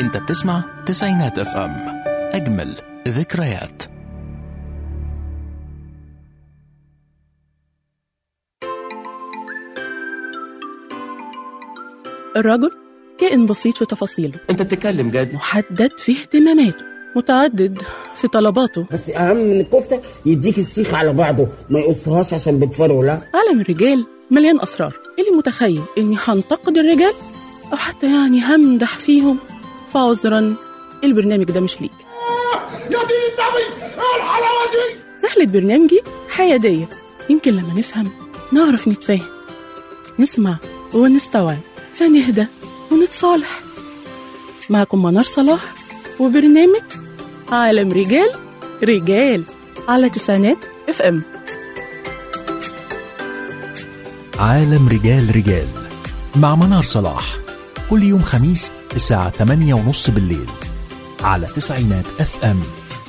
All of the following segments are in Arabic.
انت بتسمع تسعينات اف ام، اجمل ذكريات. الرجل كائن بسيط في تفاصيله، انت بتتكلم جد، محدد في اهتماماته، متعدد في طلباته. بس اهم من الكفته يديك السيخ على بعضه، ما يقصهاش عشان بتفرقوا. لا، عالم الرجال مليان اسرار. اللي متخيل اني هنتقد الرجال او حتى همدح فيهم، فعذرا، البرنامج ده مش ليك. يا دين النبي، ايه الحلاوه دي؟ رحله برنامجي حياديه، يمكن لما نفهم نعرف نتفاهم، نسمع ونستوعب، فنهدى ونتصالح. معكم منار صلاح وبرنامج عالم رجال على تسعينات اف ام. عالم رجال مع منار صلاح، كل يوم خميس الساعة 8:30 بالليل على تسعينات اف ام.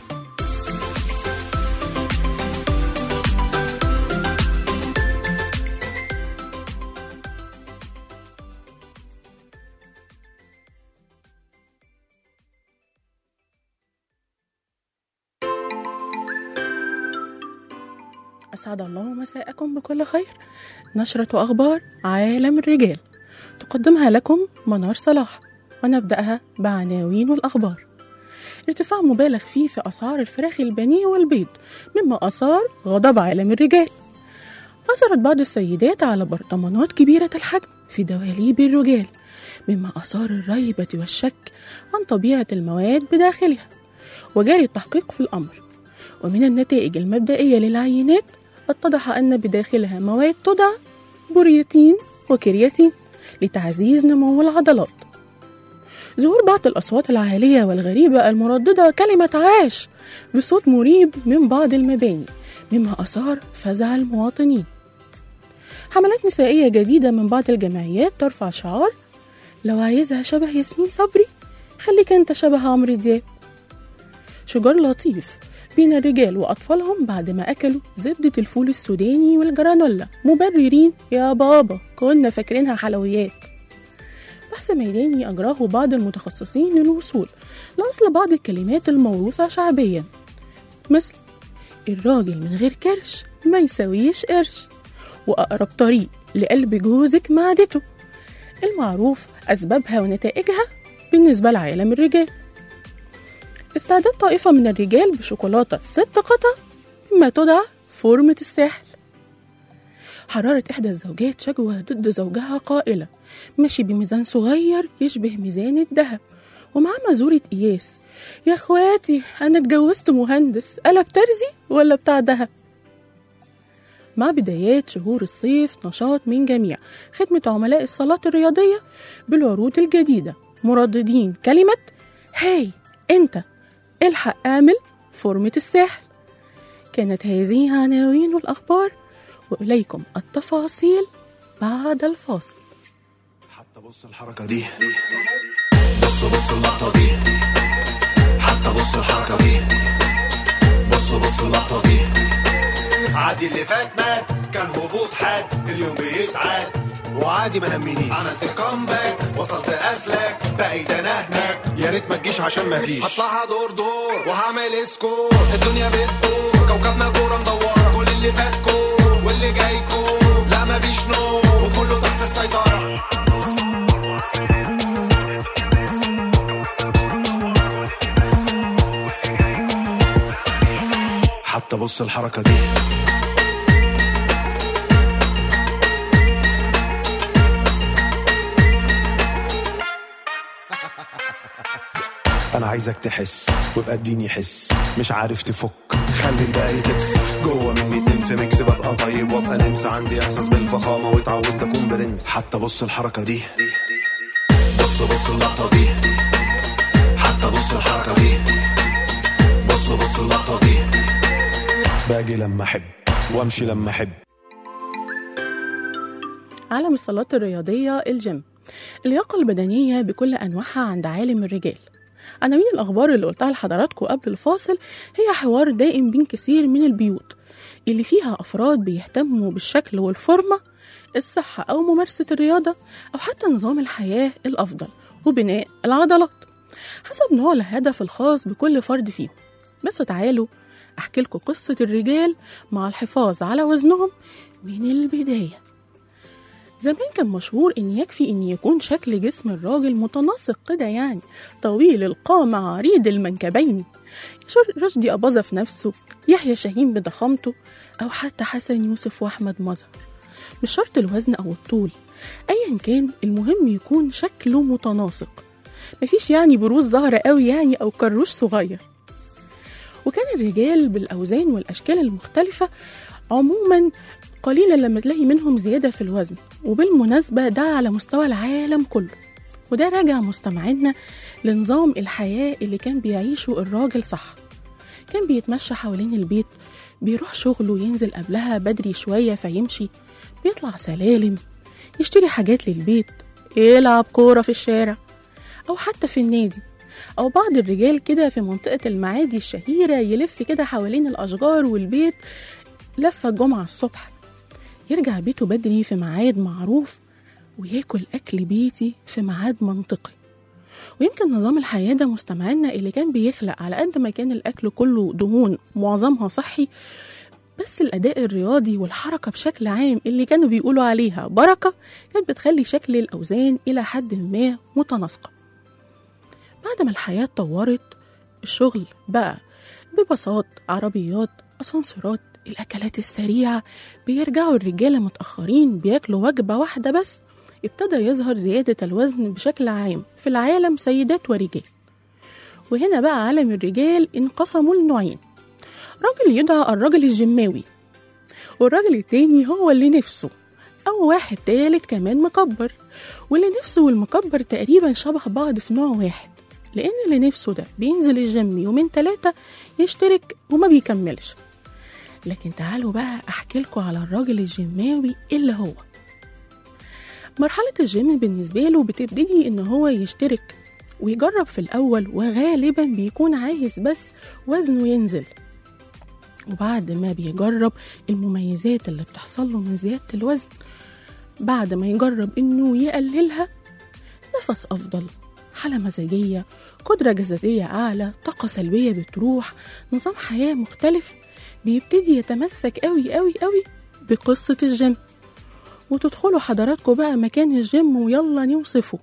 أسعد الله مساءكم بكل خير. نشرة أخبار عالم الرجال تقدمها لكم منار صلاح، ونبدأها بعناوين الأخبار. ارتفاع مبالغ فيه في أسعار الفراخ البانيه والبيض مما أثار غضب عالم الرجال. أثرت بعض السيدات على برطمانات كبيرة الحجم في دواليب الرجال مما أثار الريبة والشك عن طبيعة المواد بداخلها، وجاري التحقيق في الأمر. ومن النتائج المبدئية للعينات اتضح أن بداخلها مواد تدعى بروتين وكرياتين لتعزيز نمو العضلات. ظهور بعض الأصوات العالية والغريبة المرددة كلمة عاش بصوت مريب من بعض المباني مما أثار فزع المواطنين. حملات نسائية جديدة من بعض الجمعيات ترفع شعار لو عايزها شبه ياسمين صبري خليك انت شبه عمرو دياب. شجار لطيف بين الرجال وأطفالهم بعد ما أكلوا زبدة الفول السوداني والجرانولا مبررين يا بابا كنا فاكرينها حلويات. بحث ميداني أجراه بعض المتخصصين للوصول لأصل بعض الكلمات الموروثة شعبيا، مثل الراجل من غير كرش ما يسويش قرش، وأقرب طريق لقلب جوزك معدته، المعروف أسبابها ونتائجها بالنسبة لعالم الرجال. استعداد طائفة من الرجال بشوكولاتة 6 قطع مما تدعى فورمة الساحل. حرارة إحدى الزوجات شكوى ضد زوجها قائلة ماشي بميزان صغير يشبه ميزان الذهب ومعاه مازورة قياس، يا اخواتي أنا اتجوزت مهندس، قلب ترزي ولا بتاع دهب. مع بدايات شهور الصيف نشاط من جميع خدمة عملاء الصالات الرياضية بالعروض الجديدة، مرددين كلمة هاي انت الحق اعمل فورمة الساحل. كانت هذه عناوين الأخبار، وإليكم التفاصيل بعد الفاصل. حتى بص الحركة دي، بص اللقطة دي، حتى بص الحركة دي، بص اللقطة دي. عادي اللي فات مات، كان هبوط حاد، اليوم بيتعاد وعادي ما همنيش. عملت كومباك، وصلت اسلك، بقيت انا هناك، يا ريت ما تجيش عشان ما فيش. هطلعها دور وهعمل سكور، الدنيا بتدور، كوكبنا كورة مدورة، كل اللي فات كور واللي جاي كور، لا ما فيش نور وكله تحت السيطرة. حتى بص الحركة دي، انا عايزك تحس وابقى اديني حس، مش عارف تفك خلي الباقي تبس، جوه مني تنف ميكس، ببقى طيب وابقى نمس، عندي احساس بالفخامه واتعودت اكون برنس. حتى بص الحركه دي، بص اللقطه دي، حتى بص الحركه دي، بص اللقطه دي. باجي لما احب وامشي لما احب. عالم الصالات الرياضيه، الجيم، اللياقه البدنيه بكل انواعها عند عالم الرجال. عناوين الأخبار اللي قلتها لحضراتكم قبل الفاصل هي حوار دائم بين كثير من البيوت اللي فيها أفراد بيهتموا بالشكل والفورمة، الصحة أو ممارسة الرياضة، أو حتى نظام الحياة الأفضل وبناء العضلات. حسب نوع الهدف الخاص بكل فرد فيهم. بس تعالوا أحكي لكم قصة الرجال مع الحفاظ على وزنهم من البداية. زمان كان مشهور إن يكفي إن يكون شكل جسم الراجل متناسق كده، يعني طويل القامة عريض المنكبين، رشدي أباظة في نفسه، يحيى شاهين بضخامته، أو حتى حسن يوسف وأحمد مظهر. مش شرط الوزن أو الطول، أيا كان المهم يكون شكله متناسق، مفيش يعني بروز ظاهرة قوي يعني أو كروش صغير. وكان الرجال بالأوزان والأشكال المختلفة عموما قليلا لما تلاقي منهم زيادة في الوزن، وبالمناسبة ده على مستوى العالم كله. وده راجع مستمعينا لنظام الحياة اللي كان بيعيشه الراجل. صح، كان بيتمشى حوالين البيت، بيروح شغله ينزل قبلها بدري شوية فيمشي، بيطلع سلالم، يشتري حاجات للبيت، يلعب كورة في الشارع أو حتى في النادي. أو بعض الرجال كده في منطقة المعادي الشهيرة يلف كده حوالين الأشجار والبيت لفة الجمعة الصبح، يرجع بيته بدري في ميعاد معروف، وياكل أكل بيتي في ميعاد منطقي. ويمكن نظام الحياة ده مستمعنا اللي كان بيخلق على قد ما كان الأكل كله دهون معظمها صحي، بس الأداء الرياضي والحركة بشكل عام اللي كانوا بيقولوا عليها بركة كانت بتخلي شكل الأوزان إلى حد ما متناسقة. بعد ما الحياة اتطورت، الشغل بقى ببساط، عربيات، أسانسيرات، الأكلات السريعة، بيرجعوا الرجالة متأخرين بياكلوا وجبة واحدة بس، ابتدى يظهر زيادة الوزن بشكل عام في العالم، سيدات ورجال. وهنا بقى عالم الرجال انقسموا لنوعين: راجل يدعى الراجل الجماوي، والراجل التاني هو اللي نفسه، أو واحد تالت كمان مكبر. واللي نفسه والمكبر تقريبا شبه بعض في نوع واحد، لأن اللي نفسه ده بينزل الجيم يومين 3 يشترك وما بيكملش. لكن تعالوا بقى أحكي لكم على الراجل الجماوي اللي هو مرحلة الجيم بالنسبة له بتبتدي إن هو يشترك ويجرب في الأول، وغالبا بيكون عايز بس وزنه ينزل. وبعد ما بيجرب المميزات اللي بتحصل له من زيادة الوزن، بعد ما يجرب إنه يقللها، نفس أفضل، حالة مزاجية، قدرة جسدية أعلى، طاقة سلبية بتروح، نظام حياة مختلف، بيبتدي يتمسك قوي قوي قوي بقصة الجيم. وتدخلوا حضراتكم بقى مكان الجيم ويلا نوصفه: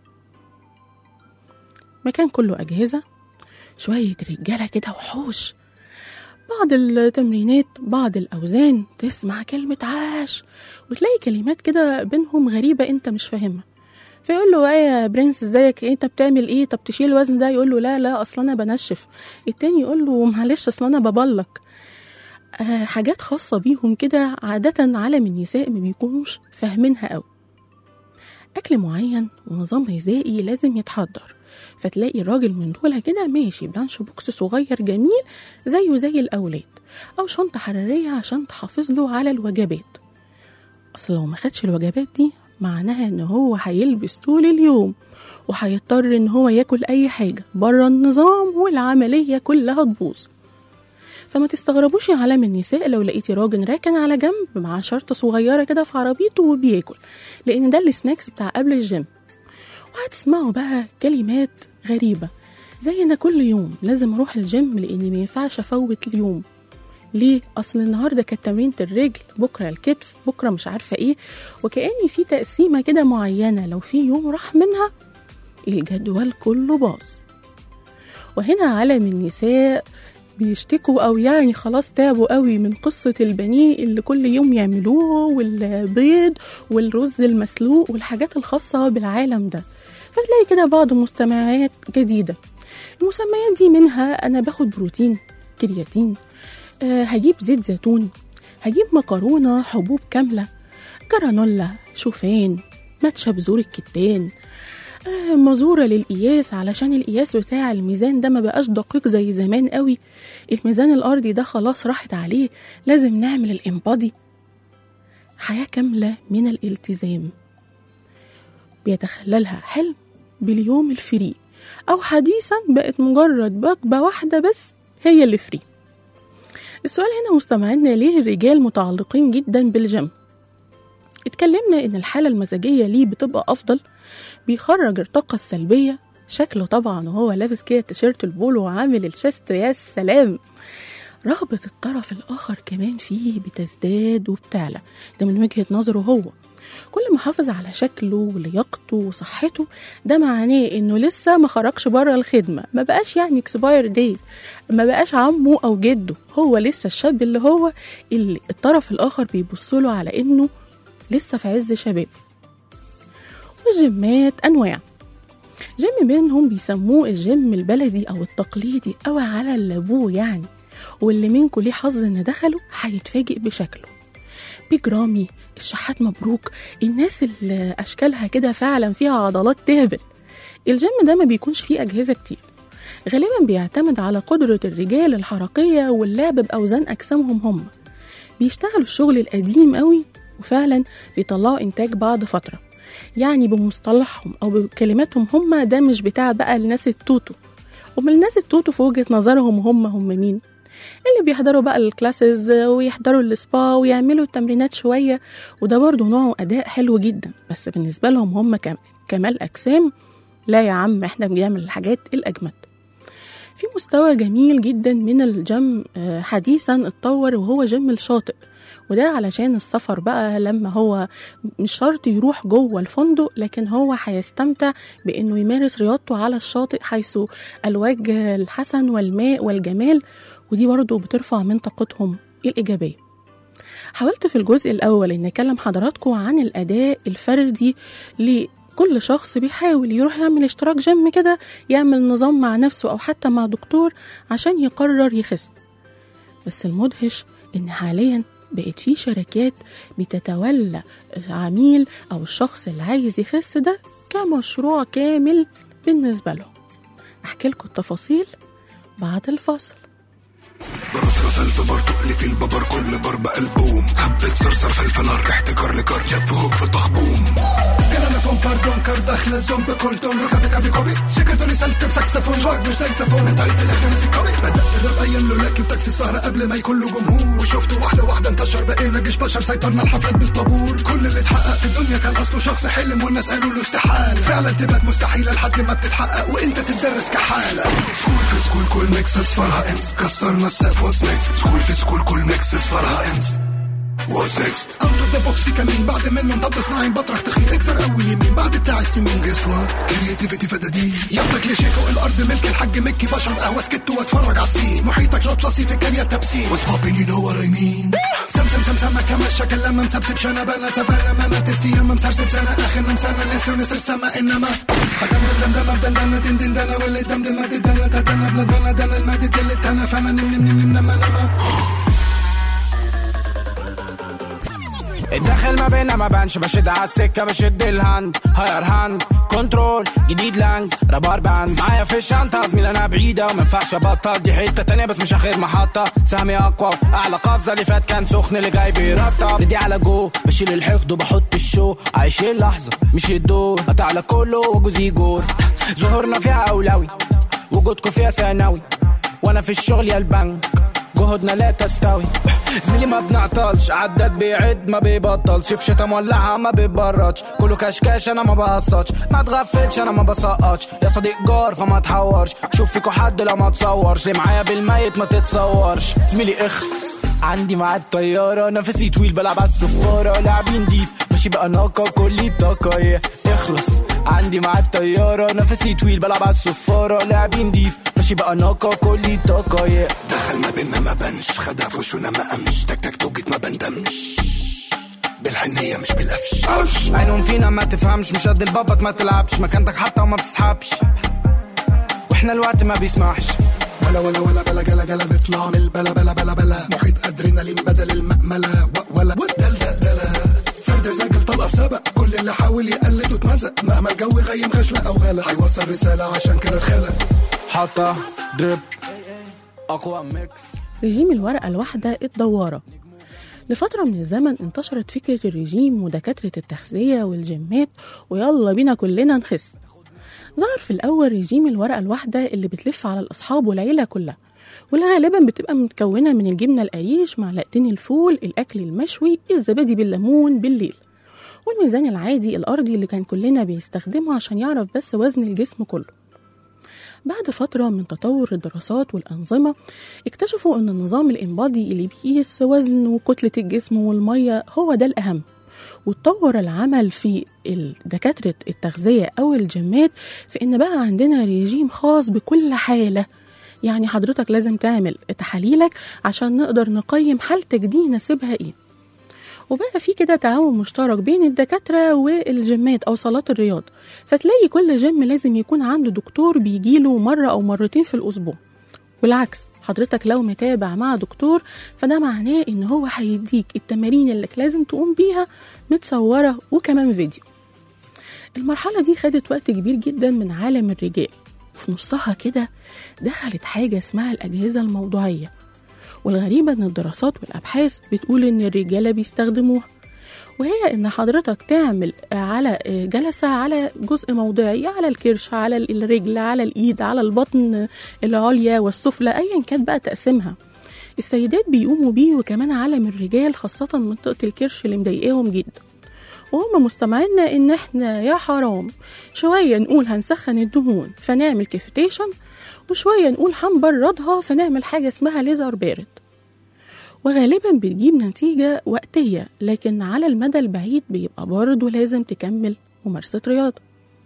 مكان كله أجهزة، شوية رجالة كده وحوش، بعض التمرينات، بعض الأوزان، تسمع كلمة عاش وتلاقي كلمات كده بينهم غريبة انت مش فاهمها، فيقول له ايه يا برنس ازيك، انت بتعمل ايه، طب تشيل الوزن ده، يقول له لا اصلا انا بنشف، التاني يقول له معلش اصلا انا ببلك. حاجات خاصة بيهم كده، عادة عالم النساء ما بيكونوش فاهمينها قوي. أكل معين ونظام غذائي لازم يتحضر، فتلاقي الراجل من دول كده ماشي بلانش بوكس صغير جميل زيه زي الأولاد، أو شنطة حرارية عشان تحافظ له على الوجبات. أصل لو ما خدش الوجبات دي معناها إن هو هيلبس طول اليوم، وهيضطر إن هو ياكل أي حاجة بره النظام، والعملية كلها تبوظ. فما تستغربوش يا عالم النساء لو لقيتي راجل راكن على جنب مع شرطة صغيرة كده في عربيته وبياكل، لأن ده السناكس بتاع قبل الجيم. وهتسمعوا بقى كلمات غريبة زي أنا كل يوم لازم أروح الجيم لأني ما ينفعش أفوت اليوم. ليه؟ أصل النهاردة كانت تمرينة الرجل، بكرة الكتف، بكرة مش عارفة إيه، وكأني في تقسيمة كده معينة لو في يوم راح منها الجدول كله باظ. وهنا عالم النساء بيشتكوا أو يعني خلاص تعبوا قوي من قصة البانيه اللي كل يوم يعملوه، والبيض والرز المسلوق والحاجات الخاصة بالعالم ده. فتلاقي كده بعض مستمعات جديدة، المسميات دي منها أنا باخد بروتين، كرياتين، هجيب زيت زيتون، هجيب مكرونة حبوب كاملة، جرانولا، شوفان، ماتشا بذور الكتان، مزورة للقياس علشان القياس بتاع الميزان ده ما بقاش دقيق زي زمان قوي، الميزان الأرضي ده خلاص راحت عليه، لازم نعمل الإنبادي. حياة كاملة من الالتزام بيتخللها حلم باليوم الفري، أو حديثا بقت مجرد وجبة واحدة بس هي اللي فري. السؤال هنا مستمعينا، ليه الرجال متعلقين جدا بالجيم؟ اتكلمنا إن الحالة المزاجية ليه بتبقى أفضل، بيخرج الطاقة السلبية، شكله طبعا وهو لابس كده التيشيرت البولو وعامل الشيست، يا سلام. رغبة الطرف الآخر كمان فيه بتزداد وبتعلى، ده من وجهة نظره هو. كل ما حافظ على شكله ولياقته وصحته، ده معناه انه لسه ما خرجش بره الخدمة، ما بقاش يعني اكسباير ديت، ما بقاش عمه او جده، هو لسه الشاب اللي الطرف الآخر بيبصله على انه لسه في عز شباب. والجيمات انواع، جيم منهم بيسموه الجيم البلدي او التقليدي او على اللابو يعني، واللي منكم ليه حظ ان دخله هيتفاجئ بشكله. بيجرامي، الشحات مبروك، الناس اللي اشكالها كده فعلا فيها عضلات تهبل. الجيم ده ما بيكونش فيه اجهزه كتير، غالبا بيعتمد على قدره الرجال الحركيه واللعب باوزان اجسامهم هم. بيشتغلوا الشغل القديم قوي وفعلا بيطلعوا انتاج بعد فتره، يعني بمصطلحهم او بكلماتهم هم، ده مش بتاع بقى الناس التوتو. ومن الناس التوتو في وجهه نظرهم هم مين؟ اللي بيحضروا بقى الكلاسز ويحضروا السبا ويعملوا التمرينات شوية، وده برضو نوع أداء حلو جدا، بس بالنسبة لهم هم كمال أجسام، لا يا عم احنا بنعمل الحاجات الأجمد. في مستوى جميل جدا من الجيم حديثا اتطور وهو جيم الشاطئ، وده علشان السفر بقى، لما هو مش شرط يروح جوه الفندق، لكن هو هيستمتع بأنه يمارس رياضته على الشاطئ، حيث الوجه الحسن والماء والجمال، ودي برضو بترفع من طاقتهم الإيجابية. حاولت في الجزء الأول أن أكلم حضراتكم عن الأداء الفردي لكل شخص بيحاول يروح يعمل اشتراك جيم كده، يعمل نظام مع نفسه أو حتى مع دكتور عشان يقرر يخس. بس المدهش أن حاليا بقت في شركات بتتولى العميل أو الشخص اللي عايز يخس ده كمشروع كامل بالنسبة له. أحكي لكم التفاصيل بعد الفاصل. برص الفبر تقلي في الببر، كل بر بقلبوم، حبة صرصر فلفل نار، احتكار لكار جاب فوق في الطخبوم. كلامي فون باردون كار داخل الزوم بكل تون، ركبت كافي كوبي شكرتوني سلت بساكسفون، سواق مش دايسفون، انت عيد الاخر نسي كوبي. بدأت الراب ايام لولاكي وتاكسي السهرة قبل ما يكون له جمهور، وشفته واحدة انتشر، بقينا جيش بشر، سيطرنا الحفلات بالطابور. كل اللي اتحقق في الدنيا كان اصله شخص حلم، والناس قالوا له استحال، فعلا تبقى مستحيلة لحد ما بتتحقق وانت تدرس كحالة. سكول في سكول كل ميكس اصفرها امس، كسرنا السقف واتس نيكست. سكول في سكول كل ميكس اصفرها امس، واتس نيكست. اوت اوف ذا بوكس في كمين، بعد منه مطب صناعي بطرح تخين، اكسر اول يمين بعد بتاع السمين. جسوة كرياتيفيتي فدادين، ياخدك لشيء فوق الارض ملك الحاج مكي، بشرب قهوه سكت واتفرج على السين، محيطك اطلسي في كاريات تبسيم. واتس بوبين يو نو وات اي مين، سم كما الشكل لما مسبسب شنبه انا سفانه ما انا تستي يما مسرسب سنه اخر نمسانه نسر ونسر السما انما خدم دم دن دن دن واللي دم دم دن دن بلدنا دن المادة اللي تنا فانا نم الدخل ما بينا ما بانش، بشد عالسكة بشد الهاند، هاير هاند كنترول جديد لانج رابار باند، معايا في الشنطة زميل انا بعيدة ومنفعش ابطل، دي حتة تانية بس مش اخر محطة، سهمي اقوى اعلى قفزة، اللي فات كان سخن اللي جاي بيرطب، ندي على جو بشيل الحقد وبحط الشو، عايش اللحظة مش الدور، قطع على كله وجوزي جور، ظهورنا فيها اولوي وجودكم فيها ثانوي، وانا في الشغل يا البنك جهودنا لا تستوي، زميلي ما بنعطلش، عداد بيعد ما بيبطلش، في شتا مولعها ما بيبردش، كله كشكاش انا ما بقصدش، ما تغفلش انا ما بسقطش، يا صديق جار فما تحورش، شوف فيكو حد لو ما تصورش، ليه معايا بالميت ما تتصورش، زميلي اخلص عندي مع الطيارة، نفسي طويل بلعب على الصفارة، لاعبين ديف ماشي بقى ناقة كل طاقة، اخلص عندي مع الطيارة، نفسي طويل بلعب على الصفارة، لاعبين ديف ماشي بقى ناقة كل طاقة، دخل ما بينا ما بنش، خدها في وشونا ما قامش، تك تك توجت ما بندمش، بالحنية مش بالقفش، عينهم فينا ما تفهمش، مش قد البابط ما تلعبش، مكانتك حتى وما بتسحبش، واحنا الوقت ما بيسمحش، ولا بلا جلا نطلع من البلا بلا محيط ادرينالين بدل المأملة، ولا دلدلة فرد زاجل طلقة في سبق، كل اللي حاول يقلد واتمزق، مهما الجو غيم غشلة او غلا، هيوصل رسالة عشان كده اتخلق، حطة دريب اقوى ميكس. رجيم الورقة الواحدة الدوارة. لفترة من الزمن انتشرت فكرة الرجيم ودكاترة التغذية والجيمات، ويلا بينا كلنا نخس. ظهر في الأول رجيم الورقة الواحدة اللي بتلف على الأصحاب والعيلة كلها، واللي غالبا بتبقى متكونة من الجبنة القريش، معلقتين الفول، الأكل المشوي، الزبادي بالليمون بالليل، والميزان العادي الأرضي اللي كان كلنا بيستخدمه عشان يعرف بس وزن الجسم كله. بعد فترة من تطور الدراسات والأنظمة اكتشفوا أن النظام الإنبادي اللي بيقيس وزن وكتلة الجسم والمية هو ده الأهم، وتطور العمل في دكاترة التغذية أو الجيمات في إن بقى عندنا ريجيم خاص بكل حالة. يعني حضرتك لازم تعمل تحاليلك عشان نقدر نقيم حالتك دي يناسبها إيه. وبقى في كده تعاون مشترك بين الدكاترة والجيمات أو صالات الرياض، فتلاقي كل جيم لازم يكون عنده دكتور بيجيله مرة أو مرتين في الأسبوع. والعكس، حضرتك لو متابع مع دكتور فده معناه إن هو هيديك التمارين اللي لازم تقوم بيها متصورة وكمان فيديو. المرحلة دي خدت وقت كبير جدا من عالم الرجال، وفي نصها كده دخلت حاجة اسمها الأجهزة الموضوعية، والغريبة إن الدراسات والأبحاث بتقول إن الرجالة بيستخدموها، وهي إن حضرتك تعمل على جلسة على جزء موضعي، على الكرش، على الرجل، على الإيد، على البطن العليا والسفلى، أيا كان بقى تقسيمها. السيدات بيقوموا بيه، وكمان عالم الرجال خاصة منطقة الكرش اللي مضايقاهم جدا، وهم مستمعينا إن إحنا يا حرام شوية نقول هنسخن الدهون فنعمل كيفتيشن، وشوية نقول هنبردها فنعمل حاجة اسمها ليزر بارد، وغالبا بتجيب نتيجة وقتية، لكن على المدى البعيد بيبقى برضه لازم تكمل ممارسة رياضة.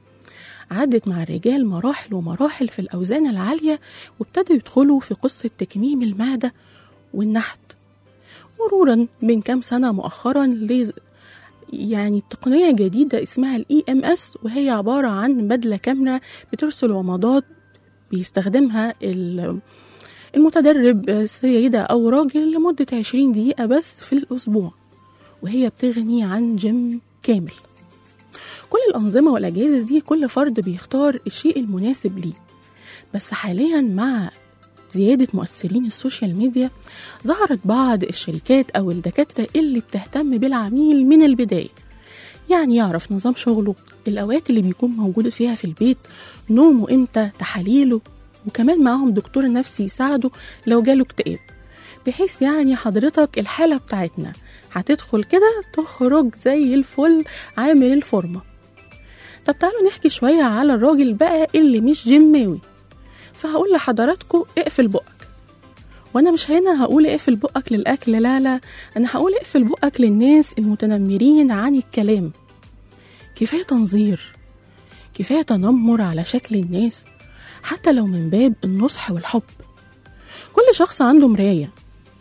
عدت مع الرجال مراحل ومراحل في الأوزان العالية، وابتدوا يدخلوا في قصة تكميم المعدة والنحت، مرورا من كام سنة مؤخرا يعني تقنية جديدة اسمها EMS، وهي عبارة عن بدلة كاملة بترسل ومضات بيستخدمها المتدرب سيدة أو راجل لمدة 20 دقيقة بس في الأسبوع، وهي بتغني عن جيم كامل. كل الأنظمة والأجهزة دي كل فرد بيختار الشيء المناسب ليه، بس حاليا مع زيادة مؤثرين السوشيال ميديا ظهرت بعض الشركات أو الدكاترة اللي بتهتم بالعميل من البداية، يعني يعرف نظام شغله، الأوقات اللي بيكون موجود فيها في البيت، نومه إمتى، تحاليله، وكمان معاهم دكتور نفسي يساعده لو جاله اكتئاب، بحيث يعني حضرتك الحالة بتاعتنا هتدخل كده تخرج زي الفل عامل الفورمة. طب تعالوا نحكي شوية على الراجل بقى اللي مش جيماوي، فهقول لحضراتكم اقفل بقك، وانا مش هنا هقول اقفل بقك للأكل، لا، انا هقول اقفل بقك للناس المتنمرين عن الكلام. كفاية تنظير، كفاية تنمر على شكل الناس، حتى لو من باب النصح والحب. كل شخص عنده مراية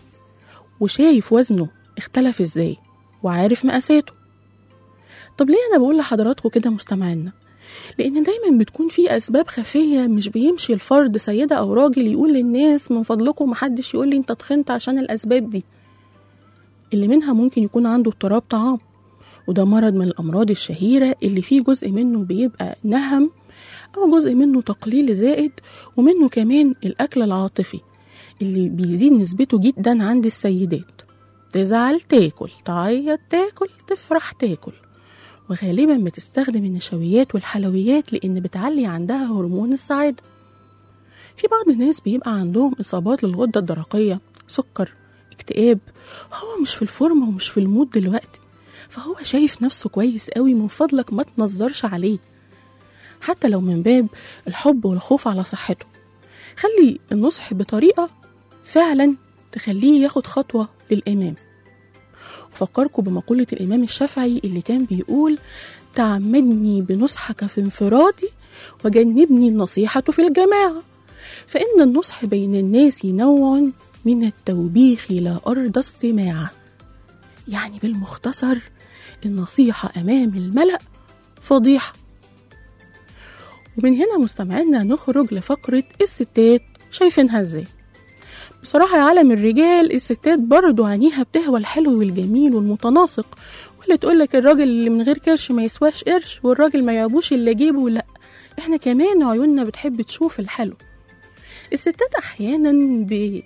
وشايف وزنه اختلف ازاي وعارف مقاساته. طب ليه انا بقول لحضراتكم كده مستمعينا؟ لان دايما بتكون في اسباب خفية مش بيمشي الفرد سيدة او راجل يقول للناس من فضلكم محدش يقول لي انت تخنت عشان الاسباب دي، اللي منها ممكن يكون عنده اضطراب طعام، وده مرض من الامراض الشهيرة اللي فيه جزء منه بيبقى نهم أو جزء منه تقليل زائد، ومنه كمان الأكل العاطفي اللي بيزيد نسبته جدا عند السيدات. تزعل تاكل، تعيط تاكل، تفرح تاكل، وغالبا بتستخدم النشويات والحلويات لأن بتعلي عندها هرمون السعادة. في بعض الناس بيبقى عندهم إصابات للغدة الدرقية، سكر، اكتئاب، هو مش في الفورمة ومش في المود دلوقتي، فهو شايف نفسه كويس قوي، من فضلك ما تنظرش عليه، حتى لو من باب الحب والخوف على صحته. خلي النصح بطريقة فعلا تخليه ياخد خطوة للإمام. وفكركم بمقولة الإمام الشافعي اللي كان بيقول: تعمدني بنصحك في انفرادي وجنبني النصيحة في الجماعة، فإن النصح بين الناس نوع من التوبيخ لا أرضى استماعه. يعني بالمختصر النصيحة أمام الملأ فضيحة. ومن هنا مستمعينا نخرج لفقرة الستات شايفينها ازاي. بصراحة يا عالم الرجال الستات برضو عينيها بتهوى الحلو والجميل والمتناسق، واللي تقولك الراجل اللي من غير كرش ما يسواش قرش، والراجل ما يعبوش اللي جيبه، لا، احنا كمان عيوننا بتحب تشوف الحلو. الستات احيانا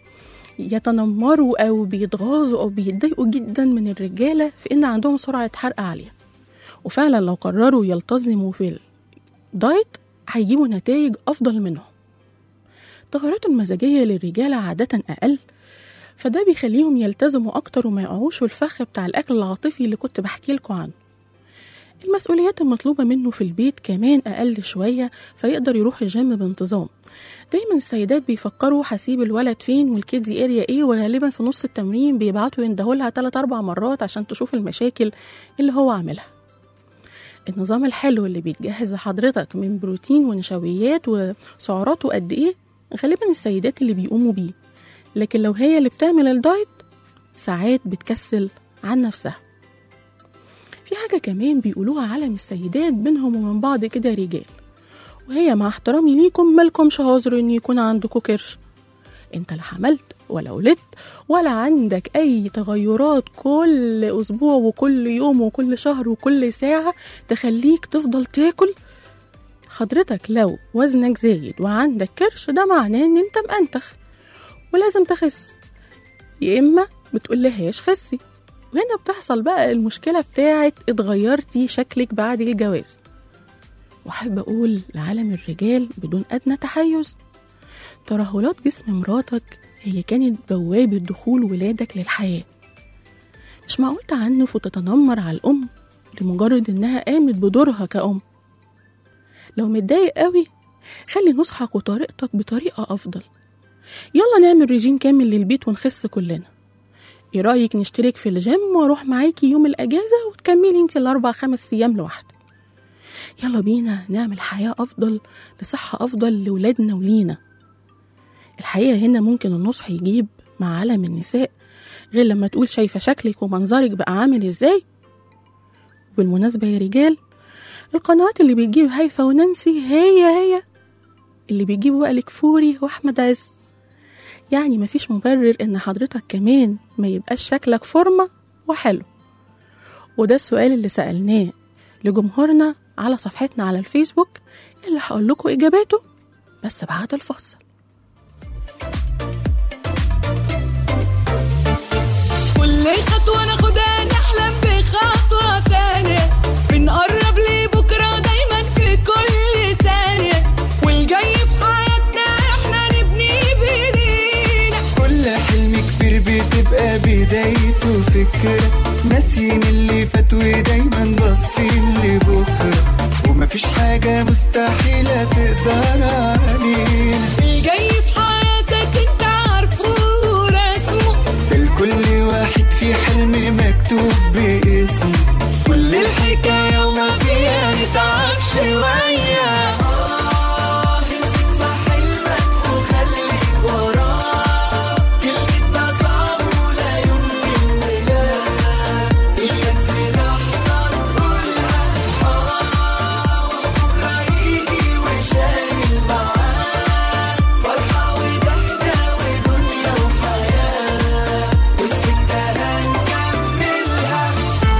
يتنمروا او بيتغاظوا او بيتضايقوا جدا من الرجالة في ان عندهم سرعة حرق عالية، وفعلا لو قرروا يلتزموا في الدايت هيجيبوا نتائج أفضل منهم. التغيرات المزاجية للرجالة عادة أقل، فده بيخليهم يلتزموا أكتر وما يقعوش في الفخ بتاع الأكل العاطفي اللي كنت بحكي لكم عنه. المسؤوليات المطلوبة منه في البيت كمان أقل شوية، فيقدر يروح الجيم بانتظام، دايما السيدات بيفكروا هسيب الولد فين والكيدزي اريا ايه، وغالبا في نص التمرين بيبعتوا يندهولها 3-4 مرات عشان تشوف المشاكل اللي هو عاملها. النظام الحلو اللي بيتجهز لحضرتك من بروتين ونشويات وسعراته قد ايه غالبا السيدات اللي بيقوموا بيه، لكن لو هي اللي بتعمل الدايت ساعات بتكسل عن نفسها. في حاجة كمان بيقولوها علم السيدات بينهم ومن بعض كده رجال، وهي مع احترامي ليكم مالكمش عذر ان يكون عندكم كرش. انت لا حملت ولا ولدت ولا عندك اي تغيرات كل اسبوع وكل يوم وكل شهر وكل ساعة تخليك تفضل تاكل. حضرتك لو وزنك زايد وعندك كرش ده معناه ان انت مأنتخ ولازم تخس، يا اما بتقولهاش خسي. وهنا بتحصل بقى المشكلة بتاعت اتغيرتي شكلك بعد الجواز. وحب أقول لعالم الرجال بدون أدنى تحيز، ترهلات جسم مراتك هي كانت بوابة دخول ولادك للحياة. مش معقول تعنف وتتنمر على الأم لمجرد إنها قامت بدورها كأم. لو متضايق قوي خلي نصحك وطريقتك بطريقة أفضل. يلا نعمل ريجيم كامل للبيت ونخس كلنا. ايه رأيك نشترك في الجيم واروح معاكي يوم الأجازة وتكملي انتي 4-5 أيام لوحدك. يلا بينا نعمل حياة أفضل لصحة أفضل لولادنا ولينا. الحقيقة هنا ممكن النصح يجيب مع عالم النساء غير لما تقول شايفة شكلك ومنظرك بقى عامل ازاي. بالمناسبة يا رجال، القنوات اللي بتجيب هيفا ونانسي هي اللي بيجيبوا وائل كفوري وأحمد عز. يعني مفيش مبرر ان حضرتك كمان ما يبقاش شكلك فورمة وحلو. وده السؤال اللي سألناه لجمهورنا على صفحتنا على الفيسبوك اللي هقول لكم إجاباته بس بعد الفاصل. كل خطوة ناخدها نحلم بخطوة تانية، بنقرب لبكرة دايما في كل ثانية، والجاي في حياتنا احنا نبني بايدينا. كل حلم كبير بتبقى بدايته فكرة، ناسين اللي فات ودايما باصين لبكرة، ومفيش حاجة مستحيلة تقدر علينا. الجاي في حياتك انت عارفه ورسمه، ده لكل واحد في حلم مكتوب باسمه. كل الحكاية وما فيها نتعب شوية. امسك في حلمك وخليك وراه، كلمة ده صعب ولا يمكن نجاح، إياك في لحظة نقولها وبكرة يجي وشايل معاه فرحة وضحكة ودنيا وحياة، والسكة هنكملها.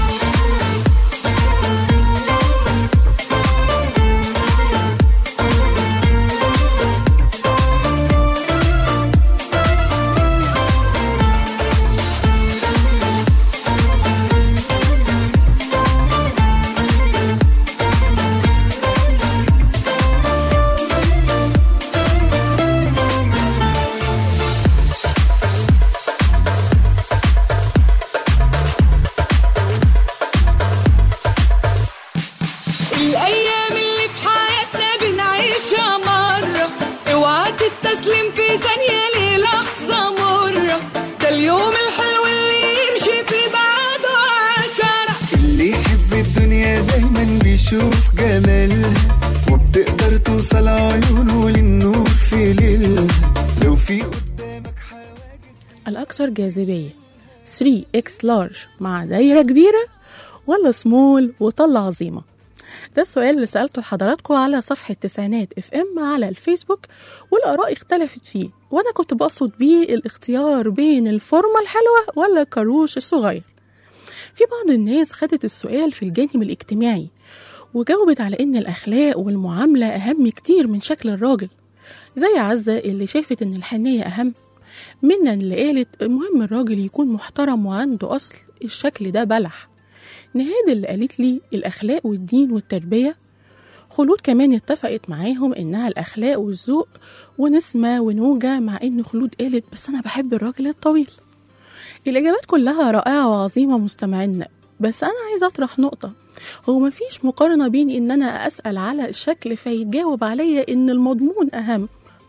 الأيام اللي في حياتنا بنعيشها مرة، اوعى تستسلم في ثانية للحظة مرة، ده اليوم الحلو اللي يمشي في بعده 10. اللي يحب الدنيا دايما بيشوف جمالها، وبتقدر توصل عيونه للنور في ليلها. لو في قدامك حواجز الأكثر جاذبية 3X لارج مع دايرة كبيرة ولا سمول وطلة عظيمة؟ ده السؤال اللي سألته لحضراتكم على صفحة تسعينات FM على الفيسبوك، والآراء اختلفت فيه، وأنا كنت بقصد بيه الاختيار بين الفورمة الحلوة ولا الكروش الصغير. في بعض الناس خدت السؤال في الجانب الاجتماعي وجاوبت على إن الأخلاق والمعاملة أهم كتير من شكل الراجل، زي عزة اللي شافت إن الحنية أهم، منى اللي قالت المهم الراجل يكون محترم وعنده أصل، الشكل ده بلح، نهاد اللي قالت لي الأخلاق والدين والتربية، خلود كمان اتفقت معاهم إنها الأخلاق والذوق، ونسمة ونوجة مع إن خلود قالت بس أنا بحب الراجل الطويل. الإجابات كلها رائعة وعظيمة مستمعينا، بس أنا عايزة أطرح نقطة، هو مفيش مقارنة بين إن أنا أسأل على الشكل فيتجاوب عليا إن المضمون أهم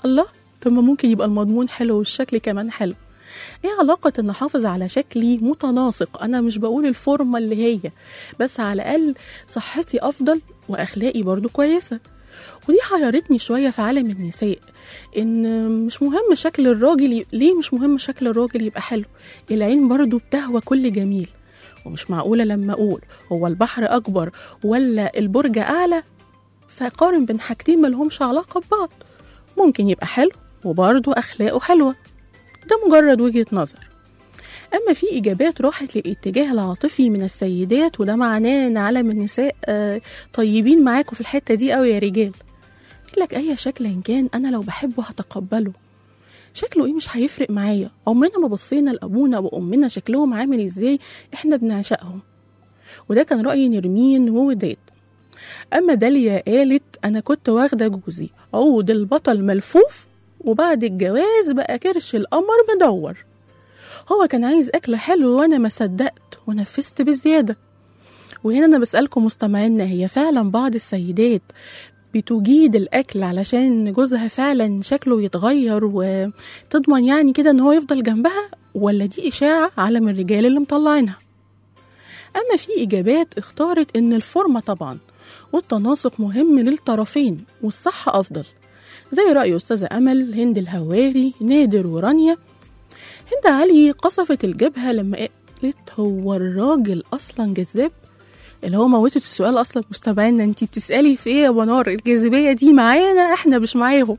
الله، طب ما ممكن يبقى المضمون حلو والشكل كمان حلو. ايه علاقة ان احافظ على شكلي متناسق؟ انا مش بقول الفورمة اللي هي، بس على الاقل صحتي افضل واخلاقي برضو كويسة. ودي حيرتني شوية في عالم النساء، ان مش مهم شكل الراجل ليه مش مهم شكل الراجل يبقى حلو؟ العين برضو بتهوى كل جميل، ومش معقولة لما اقول هو البحر اكبر ولا البرج اعلى فقارن بين حاجتين ملهمش علاقة ببعض. ممكن يبقى حلو وبرضو اخلاقه حلوة، ده مجرد وجهة نظر. أما في إجابات راحت للاتجاه العاطفي من السيدات، وده معناه إن عالم النساء طيبين معاكم في الحتة دي أوي يا رجال. لك أي شكل كان أنا لو بحبه هتقبله، شكله إيه مش هيفرق معايا. عمرنا ما بصينا لأبونا وأمنا شكلهم عامل إزاي، إحنا بنعشقهم. وده كان رأي نرمين ووداد. أما داليا قالت أنا كنت واخدة جوزي عود البطل ملفوف، وبعد الجواز بقى كرش القمر مدور. هو كان عايز أكل حلو وأنا ما صدقت ونفست بزيادة. وهنا أنا بسألكم مستمعينا، هي فعلا بعض السيدات بتجيد الأكل علشان جوزها فعلا شكله يتغير وتضمن يعني كده إن هو يفضل جنبها، ولا دي إشاعة عالم الرجال اللي مطلعينها؟ أما في إجابات اختارت إن الفورمة طبعا والتناسق مهم للطرفين والصحة أفضل، زي رأي أستاذة أمل، هند الهواري، نادر ورانيا. هند علي قصفت الجبهة لما قالت هو الراجل أصلا جذاب، اللي هو موتت السؤال أصلا. مستمعينا انتي بتسألي في ايه يا بنار؟ الجاذبية دي معانا احنا مش معاهم.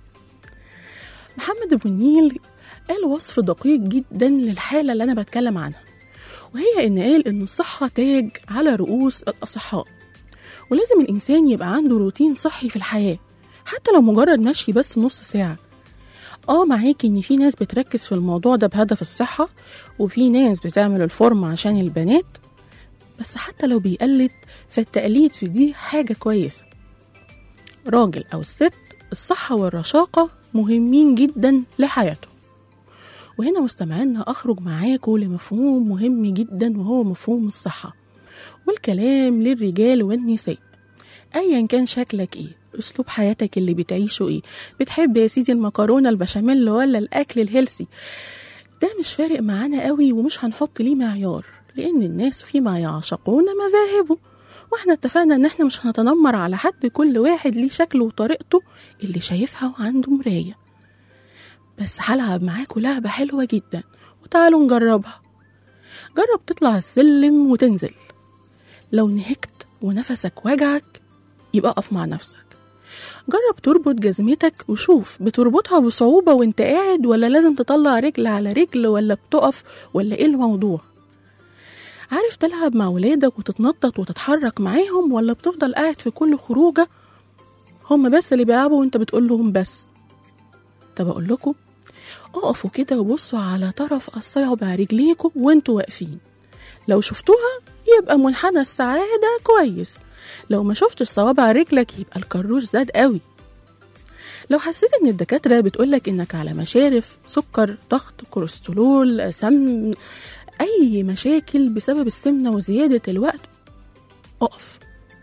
محمد أبو النيل قال وصف دقيق جدا للحالة اللي أنا بتكلم عنها، وهي إن قال إن الصحة تاج على رؤوس الأصحاء، ولازم الإنسان يبقى عنده روتين صحي في الحياة، حتى لو مجرد مشي بس نص ساعة. معاكي إن في ناس بتركز في الموضوع ده بهدف الصحة، وفي ناس بتعمل الفورمة عشان البنات، بس حتى لو بيقلد فالتقليد في دي حاجة كويسة. راجل أو الست، الصحة والرشاقة مهمين جدا لحياته. وهنا مستمعينا أخرج معاكم لمفهوم مهم جدا، وهو مفهوم الصحة، والكلام للرجال والنساء. أيا كان شكلك إيه، أسلوب حياتك اللي بتعيشه إيه، بتحب يا سيدي المكرونة البشاميل ولا الأكل الهيلسي، ده مش فارق معانا قوي، ومش هنحط ليه معيار، لأن الناس فيما يعشقون مذاهبه، واحنا اتفقنا ان احنا مش هنتنمر على حد، كل واحد ليه شكله وطريقته اللي شايفها وعنده مراية. بس هلعب معاكم لعبة حلوة جدا، وتعالوا نجربها. جرب تطلع السلم وتنزل، لو نهكت ونفسك وجعك يبقى اقف مع نفسك. جرب تربط جزمتك وشوف بتربطها بصعوبة وانت قاعد، ولا لازم تطلع رجل على رجل، ولا بتقف، ولا ايه الموضوع. عارف تلعب مع ولادك وتتنطط وتتحرك معاهم، ولا بتفضل قاعد في كل خروجة هم بس اللي بيلعبوا وانت بتقول لهم بس؟ طب اقول لكم، اقفوا كده وبصوا على طرف اصابع رجليكم وانتوا واقفين، لو شفتوها يبقى منحنى السعادة كويس، لو ما شفتش صوابع رجلك يبقى الكروش زاد قوي. لو حسيت ان الدكاترة بتقولك انك على مشارف سكر، ضغط، كوليسترول، سمن، اي مشاكل بسبب السمنة وزيادة الوقت، اقف.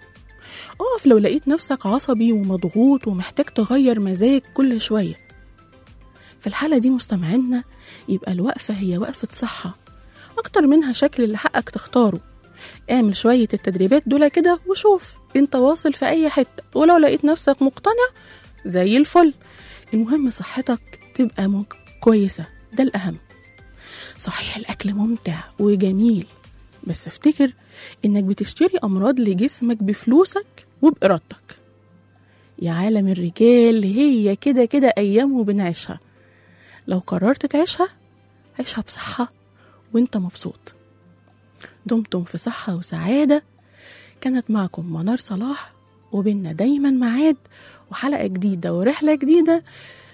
لو لقيت نفسك عصبي ومضغوط ومحتاج تغير مزاج كل شوية، في الحالة دي مستمعينا يبقى الوقفة هي وقفة صحة أكتر منها شكل اللي حقك تختاره. اعمل شوية التدريبات دول كده وشوف انت واصل في أي حتة، ولو لقيت نفسك مقتنع زي الفل. المهم صحتك تبقى كويسة، ده الأهم. صحيح الأكل ممتع وجميل، بس افتكر إنك بتشتري أمراض لجسمك بفلوسك وبإرادتك. يا عالم الرجال هي كده كده أيام وبنعيشها، لو قررت تعيشها عيشها بصحة وانت مبسوط. دمتم في صحة وسعادة. كانت معكم منار صلاح، وبيننا دايما معاد وحلقة جديدة ورحلة جديدة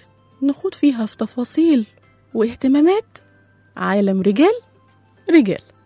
نخوض فيها في تفاصيل واهتمامات عالم رجال.